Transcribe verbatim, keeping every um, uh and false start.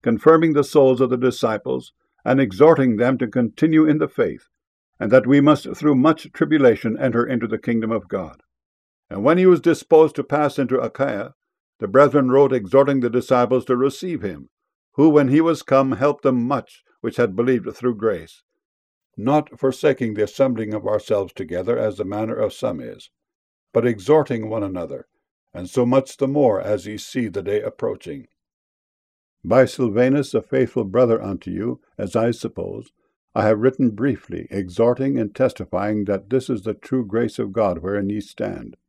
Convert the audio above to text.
confirming the souls of the disciples, and exhorting them to continue in the faith, and that we must through much tribulation enter into the kingdom of God. And when he was disposed to pass into Achaia, the brethren wrote exhorting the disciples to receive him, who when he was come helped them much which had believed through grace, not forsaking the assembling of ourselves together, as the manner of some is, but exhorting one another, and so much the more as ye see the day approaching. By Silvanus, a faithful brother unto you, as I suppose, I have written briefly, exhorting and testifying that this is the true grace of God wherein ye stand.